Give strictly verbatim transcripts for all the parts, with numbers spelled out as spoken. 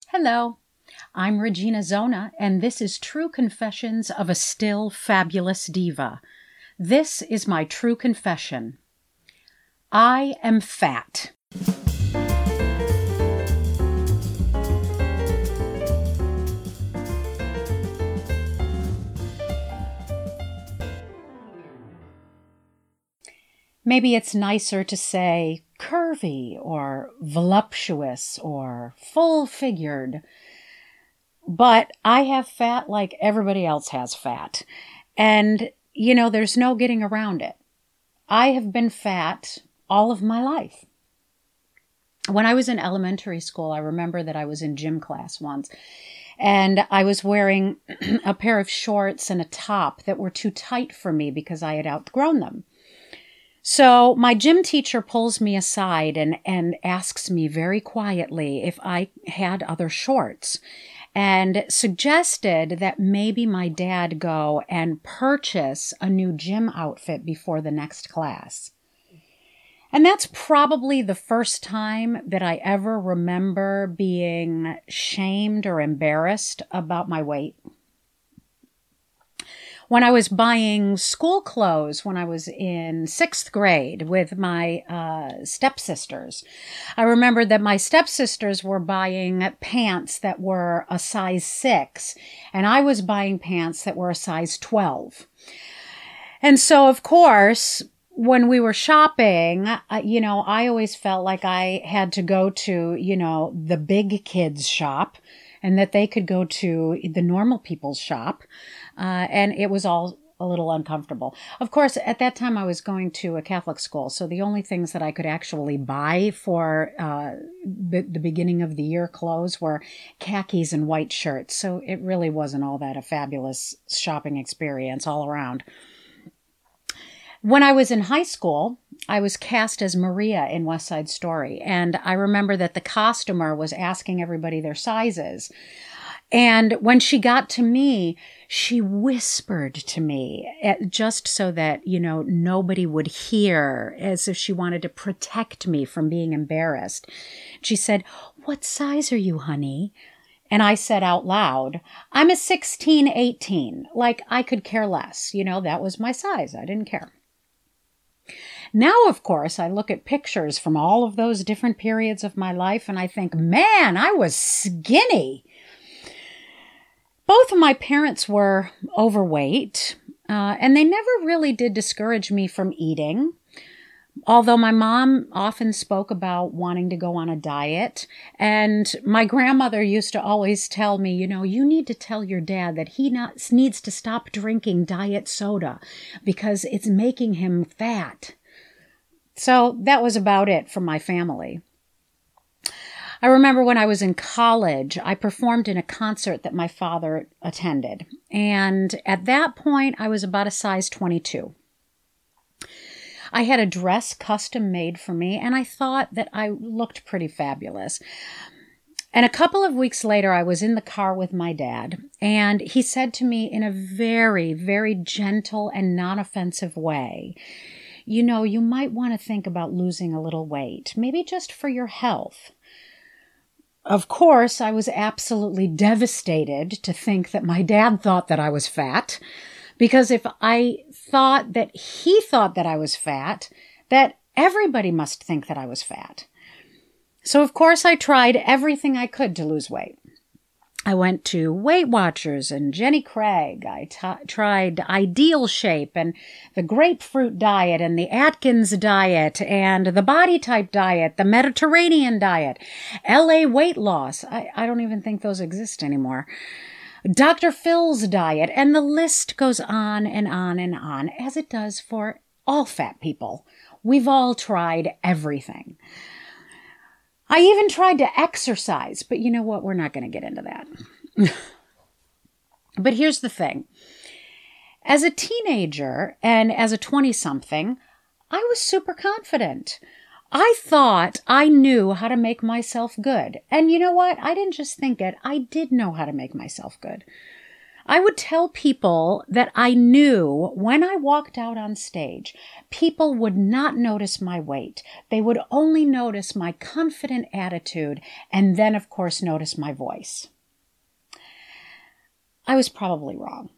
Hello, I'm Regina Zona, and this is True Confessions of a Still Fabulous Diva. This is my true confession. I am fat. Maybe it's nicer to say curvy or voluptuous or full-figured. But I have fat like everybody else has fat. And, you know, there's no getting around it. I have been fat all of my life. When I was in elementary school, I remember that I was in gym class once. And I was wearing a pair of shorts and a top that were too tight for me because I had outgrown them. So my gym teacher pulls me aside and, and asks me very quietly if I had other shorts and suggested that maybe my dad go and purchase a new gym outfit before the next class. And that's probably the first time that I ever remember being shamed or embarrassed about my weight. When I was buying school clothes when I was in sixth grade with my uh, stepsisters, I remembered that my stepsisters were buying pants that were a size six, and I was buying pants that were a size twelve. And so, of course, when we were shopping, uh, you know, I always felt like I had to go to, you know, the big kids shop and that they could go to the normal people's shop. Uh, and it was all a little uncomfortable. Of course, at that time I was going to a Catholic school, so the only things that I could actually buy for uh, the, the beginning of the year clothes were khakis and white shirts. So it really wasn't all that a fabulous shopping experience all around. When I was in high school, I was cast as Maria in West Side Story, and I remember that the costumer was asking everybody their sizes. And when she got to me, she whispered to me just so that, you know, nobody would hear, as if she wanted to protect me from being embarrassed. She said, "What size are you, honey?" And I said out loud, "I'm a sixteen eighteen. Like, I could care less. You know, that was my size. I didn't care. Now, of course, I look at pictures from all of those different periods of my life and I think, man, I was skinny. Both of my parents were overweight, uh, and they never really did discourage me from eating. Although my mom often spoke about wanting to go on a diet, and my grandmother used to always tell me, you know, you need to tell your dad that he not, needs to stop drinking diet soda because it's making him fat. So that was about it for my family. I remember when I was in college, I performed in a concert that my father attended. And at that point, I was about a size twenty-two. I had a dress custom made for me, and I thought that I looked pretty fabulous. And a couple of weeks later, I was in the car with my dad, and he said to me in a very, very gentle and non-offensive way, you know, you might want to think about losing a little weight, maybe just for your health. Of course, I was absolutely devastated to think that my dad thought that I was fat, because if I thought that he thought that I was fat, that everybody must think that I was fat. So, of course, I tried everything I could to lose weight. I went to Weight Watchers and Jenny Craig. I t- tried Ideal Shape and the Grapefruit Diet and the Atkins Diet and the Body Type Diet, the Mediterranean Diet, L A Weight Loss. I, I don't even think those exist anymore. Doctor Phil's Diet, and the list goes on and on and on, as it does for all fat people. We've all tried everything. I even tried to exercise, but you know what? We're not going to get into that. But here's the thing. As a teenager and as a twenty-something, I was super confident. I thought I knew how to make myself good. And you know what? I didn't just think it. I did know how to make myself good. I would tell people that I knew when I walked out on stage, people would not notice my weight. They would only notice my confident attitude and then, of course, notice my voice. I was probably wrong.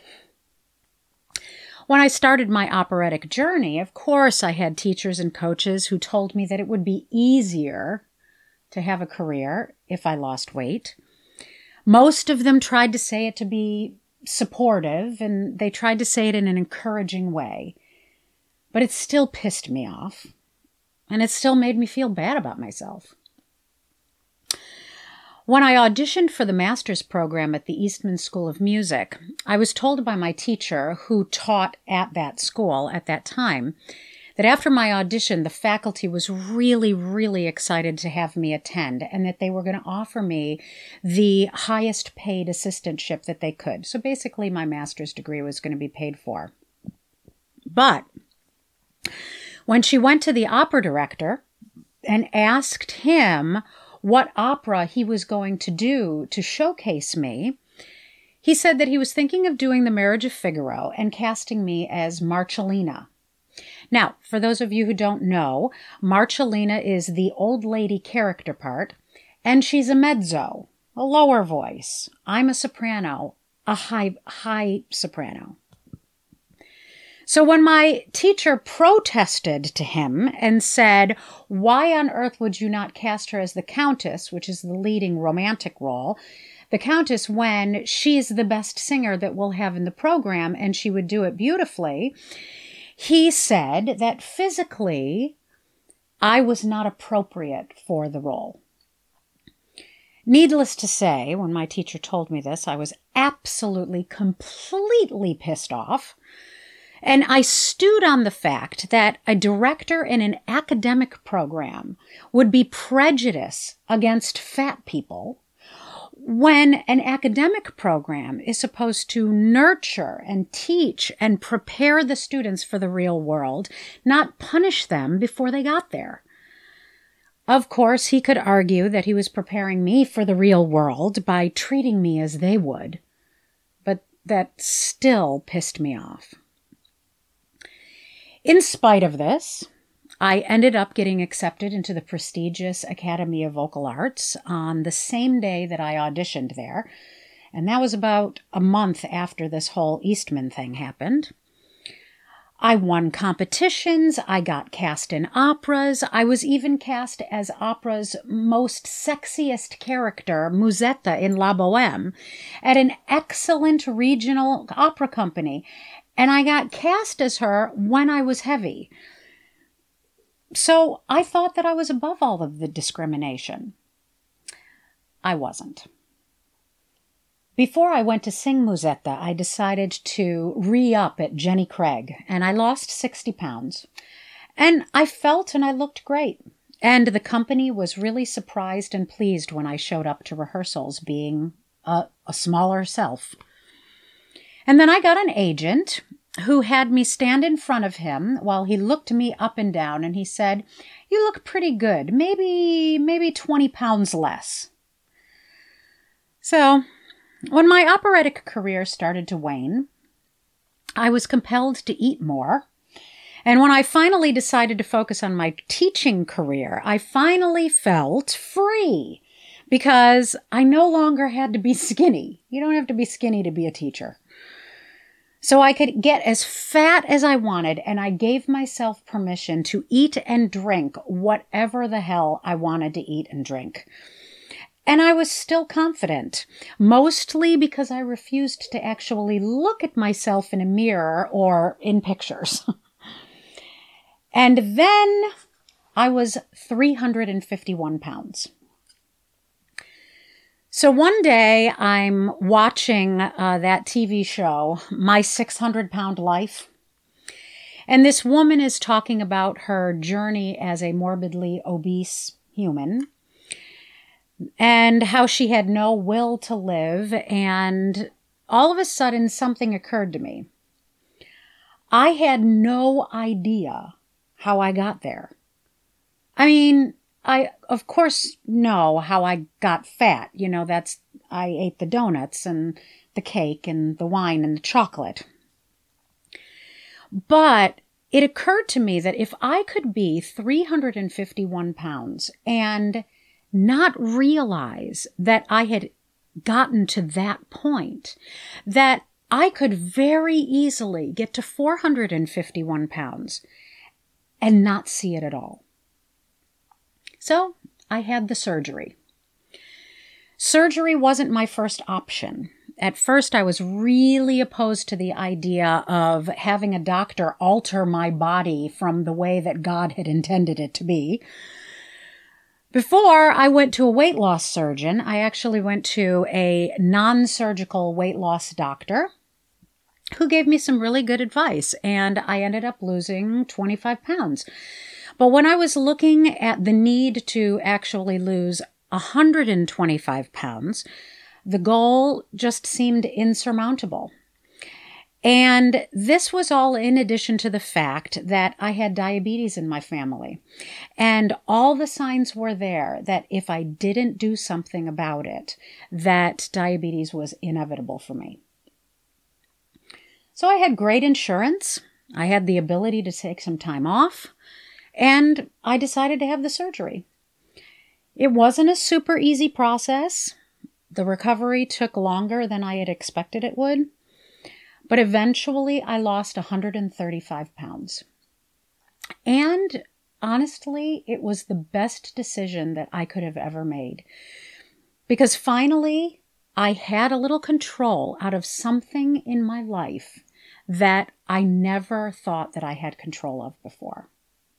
When I started my operatic journey, of course, I had teachers and coaches who told me that it would be easier to have a career if I lost weight. Most of them tried to say it to be supportive, and they tried to say it in an encouraging way. But it still pissed me off, and it still made me feel bad about myself. When I auditioned for the master's program at the Eastman School of Music, I was told by my teacher, who taught at that school at that time, that after my audition, the faculty was really, really excited to have me attend, and that they were going to offer me the highest paid assistantship that they could. So basically, my master's degree was going to be paid for. But when she went to the opera director and asked him what opera he was going to do to showcase me, he said that he was thinking of doing The Marriage of Figaro and casting me as Marcellina. Now, for those of you who don't know, Marcellina is the old lady character part, and she's a mezzo, a lower voice. I'm a soprano, a high, high soprano. So when my teacher protested to him and said, why on earth would you not cast her as the Countess, which is the leading romantic role, the Countess, when she's the best singer that we'll have in the program and she would do it beautifully, he said that physically I was not appropriate for the role. Needless to say, when my teacher told me this, I was absolutely, completely pissed off. And I stewed on the fact that a director in an academic program would be prejudiced against fat people when an academic program is supposed to nurture and teach and prepare the students for the real world, not punish them before they got there. Of course, he could argue that he was preparing me for the real world by treating me as they would, but that still pissed me off. In spite of this, I ended up getting accepted into the prestigious Academy of Vocal Arts on the same day that I auditioned there, and that was about a month after this whole Eastman thing happened. I won competitions, I got cast in operas, I was even cast as opera's most sexiest character, Musetta in La Boheme, at an excellent regional opera company, and I got cast as her when I was heavy. So I thought that I was above all of the discrimination. I wasn't. Before I went to sing Musetta, I decided to re-up at Jenny Craig, and I lost sixty pounds. And I felt and I looked great. And the company was really surprised and pleased when I showed up to rehearsals being a, a smaller self. And then I got an agent who had me stand in front of him while he looked me up and down, and he said, "You look pretty good, maybe, maybe twenty pounds less." So, when my operatic career started to wane, I was compelled to eat more. And when I finally decided to focus on my teaching career, I finally felt free because I no longer had to be skinny. You don't have to be skinny to be a teacher. So I could get as fat as I wanted, and I gave myself permission to eat and drink whatever the hell I wanted to eat and drink. And I was still confident, mostly because I refused to actually look at myself in a mirror or in pictures. And then I was three hundred fifty-one pounds. So one day I'm watching uh, that T V show, My six hundred pound Life. And this woman is talking about her journey as a morbidly obese human and how she had no will to live. And all of a sudden something occurred to me. I had no idea how I got there. I mean, I, of course, know how I got fat. You know, that's I ate the donuts and the cake and the wine and the chocolate. But it occurred to me that if I could be three hundred fifty-one pounds and not realize that I had gotten to that point, that I could very easily get to four hundred fifty-one pounds and not see it at all. So I had the surgery. Surgery wasn't my first option. At first, I was really opposed to the idea of having a doctor alter my body from the way that God had intended it to be. Before I went to a weight loss surgeon, I actually went to a non-surgical weight loss doctor who gave me some really good advice, and I ended up losing twenty-five pounds. But when I was looking at the need to actually lose one hundred twenty-five pounds, the goal just seemed insurmountable. And this was all in addition to the fact that I had diabetes in my family. And all the signs were there that if I didn't do something about it, that diabetes was inevitable for me. So I had great insurance. I had the ability to take some time off. And I decided to have the surgery. It wasn't a super easy process. The recovery took longer than I had expected it would. But eventually, I lost one hundred thirty-five pounds. And honestly, it was the best decision that I could have ever made. Because finally, I had a little control out of something in my life that I never thought that I had control of before.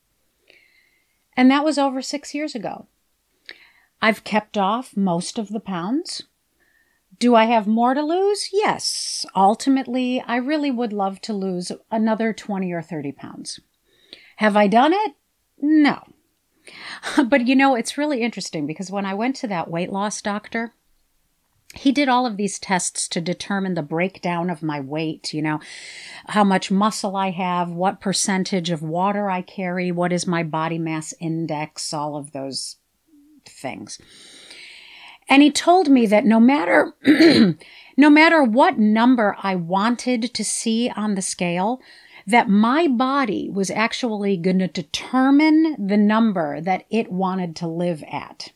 And that was over six years ago. I've kept off most of the pounds. Do I have more to lose? Yes. Ultimately, I really would love to lose another twenty or thirty pounds. Have I done it? No. But you know, it's really interesting because when I went to that weight loss doctor, he did all of these tests to determine the breakdown of my weight, you know, how much muscle I have, what percentage of water I carry, what is my body mass index, all of those things. And he told me that no matter, no matter what number I wanted to see on the scale, that my body was actually going to determine the number that it wanted to live at.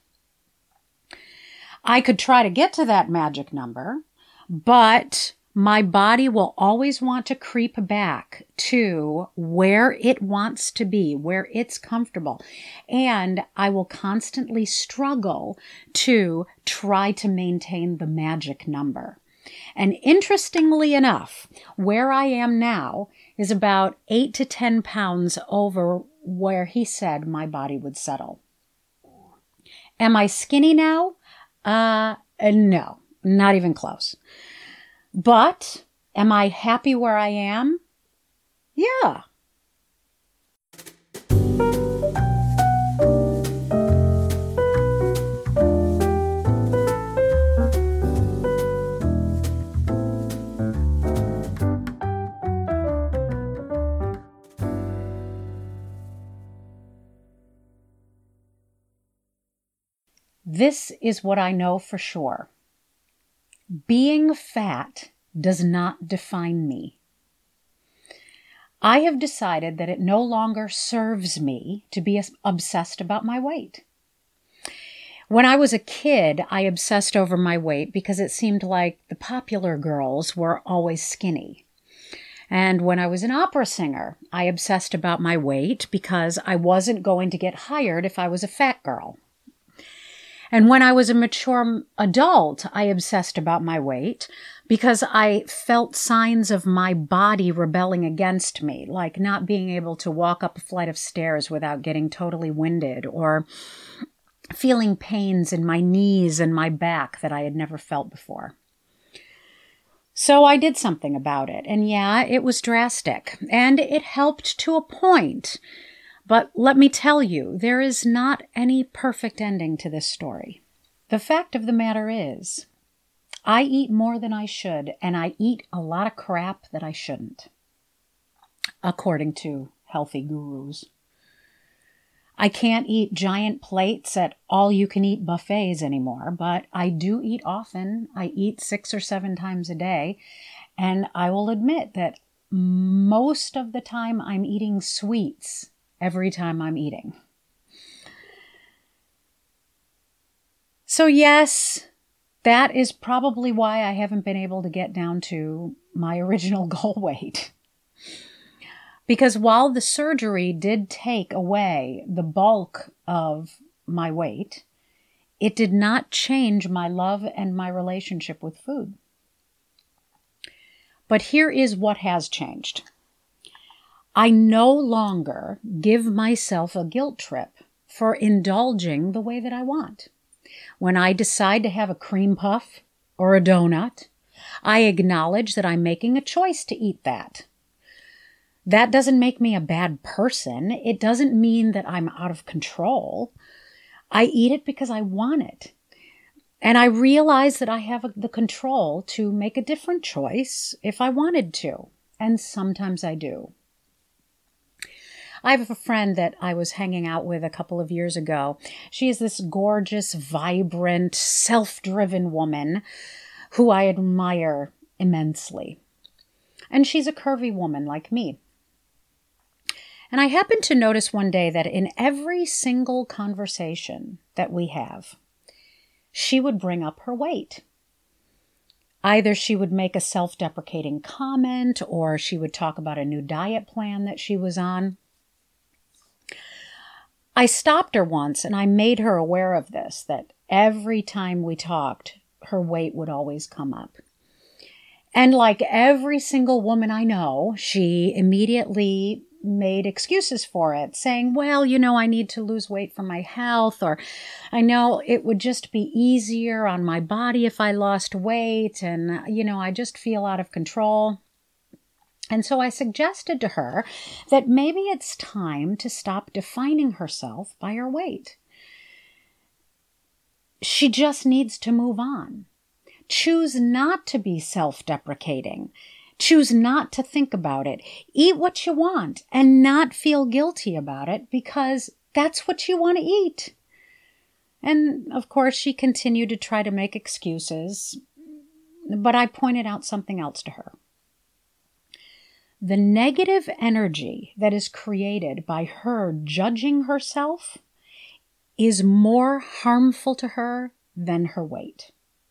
I could try to get to that magic number, but my body will always want to creep back to where it wants to be, where it's comfortable. And I will constantly struggle to try to maintain the magic number. And interestingly enough, where I am now is about eight to ten pounds over where he said my body would settle. Am I skinny now? Uh, no, not even close. But am I happy where I am? Yeah. This is what I know for sure. Being fat does not define me. I have decided that it no longer serves me to be obsessed about my weight. When I was a kid, I obsessed over my weight because it seemed like the popular girls were always skinny. And when I was an opera singer, I obsessed about my weight because I wasn't going to get hired if I was a fat girl. And when I was a mature adult, I obsessed about my weight because I felt signs of my body rebelling against me, like not being able to walk up a flight of stairs without getting totally winded, or feeling pains in my knees and my back that I had never felt before. So I did something about it. And yeah, it was drastic. And it helped to a point. But let me tell you, there is not any perfect ending to this story. The fact of the matter is, I eat more than I should, and I eat a lot of crap that I shouldn't, according to healthy gurus. I can't eat giant plates at all-you-can-eat buffets anymore, but I do eat often. I eat six or seven times a day, and I will admit that most of the time I'm eating sweets every time I'm eating. So yes, that is probably why I haven't been able to get down to my original goal weight. Because while the surgery did take away the bulk of my weight, it did not change my love and my relationship with food. But here is what has changed. I no longer give myself a guilt trip for indulging the way that I want. When I decide to have a cream puff or a donut, I acknowledge that I'm making a choice to eat that. That doesn't make me a bad person. It doesn't mean that I'm out of control. I eat it because I want it. And I realize that I have the control to make a different choice if I wanted to. And sometimes I do. I have a friend that I was hanging out with a couple of years ago. She is this gorgeous, vibrant, self-driven woman who I admire immensely. And she's a curvy woman like me. And I happened to notice one day that in every single conversation that we have, she would bring up her weight. Either she would make a self-deprecating comment, or she would talk about a new diet plan that she was on. I stopped her once and I made her aware of this, that every time we talked, her weight would always come up. And like every single woman I know, she immediately made excuses for it, saying, well, you know, I need to lose weight for my health, or I know it would just be easier on my body if I lost weight, and, you know, I just feel out of control. And so I suggested to her that maybe it's time to stop defining herself by her weight. She just needs to move on. Choose not to be self-deprecating. Choose not to think about it. Eat what you want and not feel guilty about it, because that's what you want to eat. And of course, she continued to try to make excuses, but I pointed out something else to her. The negative energy that is created by her judging herself is more harmful to her than her weight.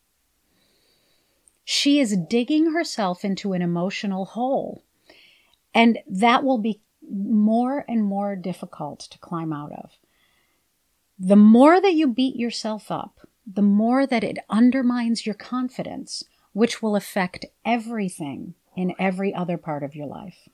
She is digging herself into an emotional hole, and that will be more and more difficult to climb out of. The more that you beat yourself up, the more that it undermines your confidence, which will affect everything in every other part of your life.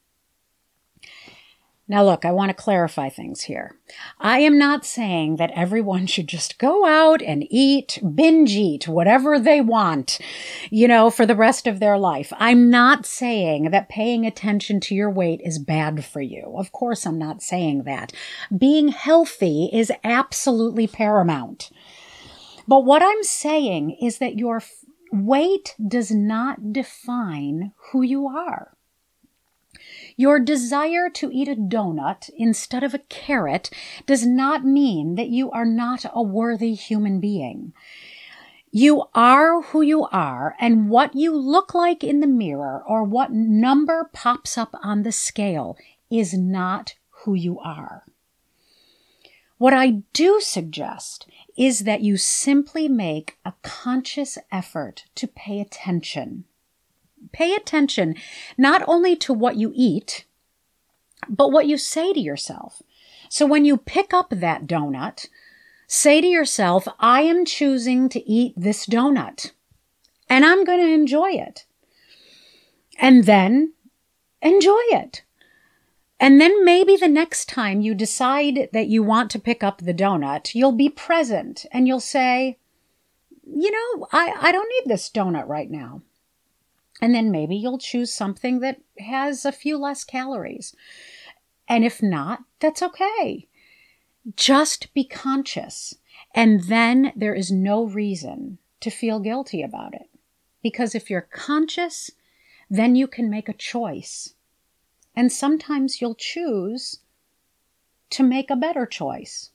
Now look, I want to clarify things here. I am not saying that everyone should just go out and eat, binge eat, whatever they want, you know, for the rest of their life. I'm not saying that paying attention to your weight is bad for you. Of course, I'm not saying that. Being healthy is absolutely paramount. But what I'm saying is that your weight does not define who you are. Your desire to eat a donut instead of a carrot does not mean that you are not a worthy human being. You are who you are, and what you look like in the mirror or what number pops up on the scale is not who you are. What I do suggest is that you simply make a conscious effort to pay attention. Pay attention not only to what you eat, but what you say to yourself. So when you pick up that donut, say to yourself, I am choosing to eat this donut, and I'm going to enjoy it. And then enjoy it. And then maybe the next time you decide that you want to pick up the donut, you'll be present and you'll say, you know, I, I don't need this donut right now. And then maybe you'll choose something that has a few less calories. And if not, that's okay. Just be conscious. And then there is no reason to feel guilty about it. Because if you're conscious, then you can make a choice. And sometimes you'll choose to make a better choice.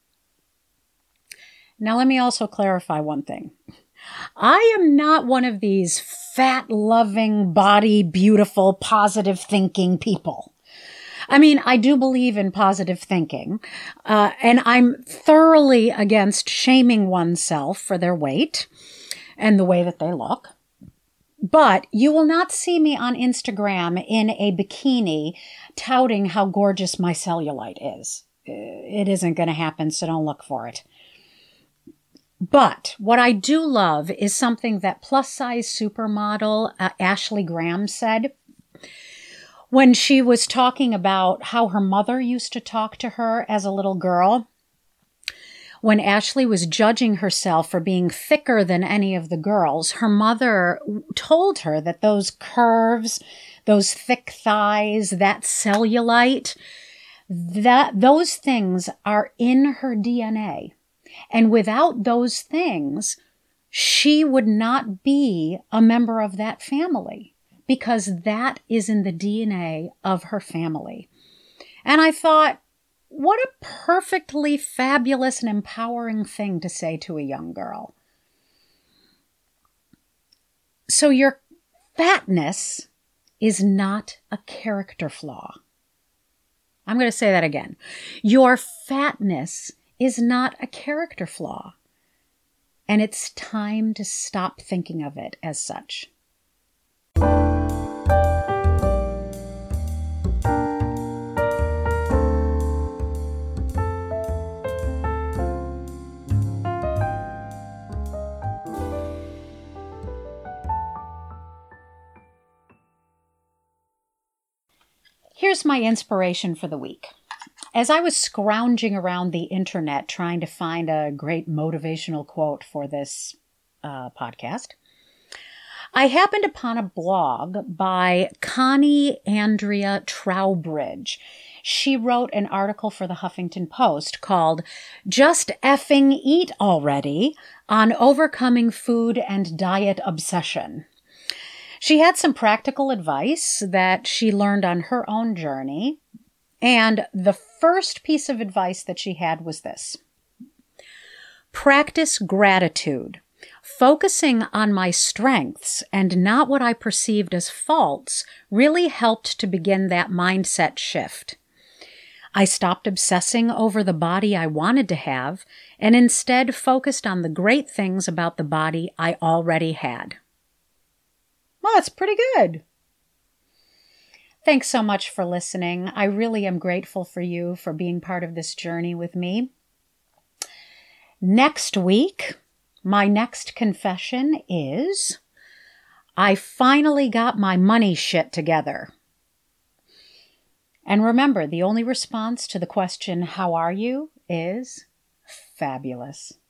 Now, let me also clarify one thing. I am not one of these fat-loving, body, beautiful, positive thinking people. I mean, I do believe in positive thinking, uh, and I'm thoroughly against shaming oneself for their weight and the way that they look. But you will not see me on Instagram in a bikini touting how gorgeous my cellulite is. It isn't going to happen, so don't look for it. But what I do love is something that plus-size supermodel uh, Ashley Graham said when she was talking about how her mother used to talk to her as a little girl. When Ashley was judging herself for being thicker than any of the girls, her mother told her that those curves, those thick thighs, that cellulite, that those things are in her D N A. And without those things, she would not be a member of that family because that is in the D N A of her family. And I thought, what a perfectly fabulous and empowering thing to say to a young girl. So your fatness is not a character flaw. I'm going to say that again. Your fatness is not a character flaw. And it's time to stop thinking of it as such. Here's my inspiration for the week. As I was scrounging around the internet trying to find a great motivational quote for this uh, podcast, I happened upon a blog by Connie Andrea Trowbridge. She wrote an article for the Huffington Post called Just Effing Eat Already on Overcoming Food and Diet Obsession. She had some practical advice that she learned on her own journey. And the first piece of advice that she had was this. Practice gratitude. Focusing on my strengths and not what I perceived as faults really helped to begin that mindset shift. I stopped obsessing over the body I wanted to have and instead focused on the great things about the body I already had. Well, that's pretty good. Thanks so much for listening. I really am grateful for you for being part of this journey with me. Next week, my next confession is I finally got my money shit together. And remember, the only response to the question, how are you, is fabulous.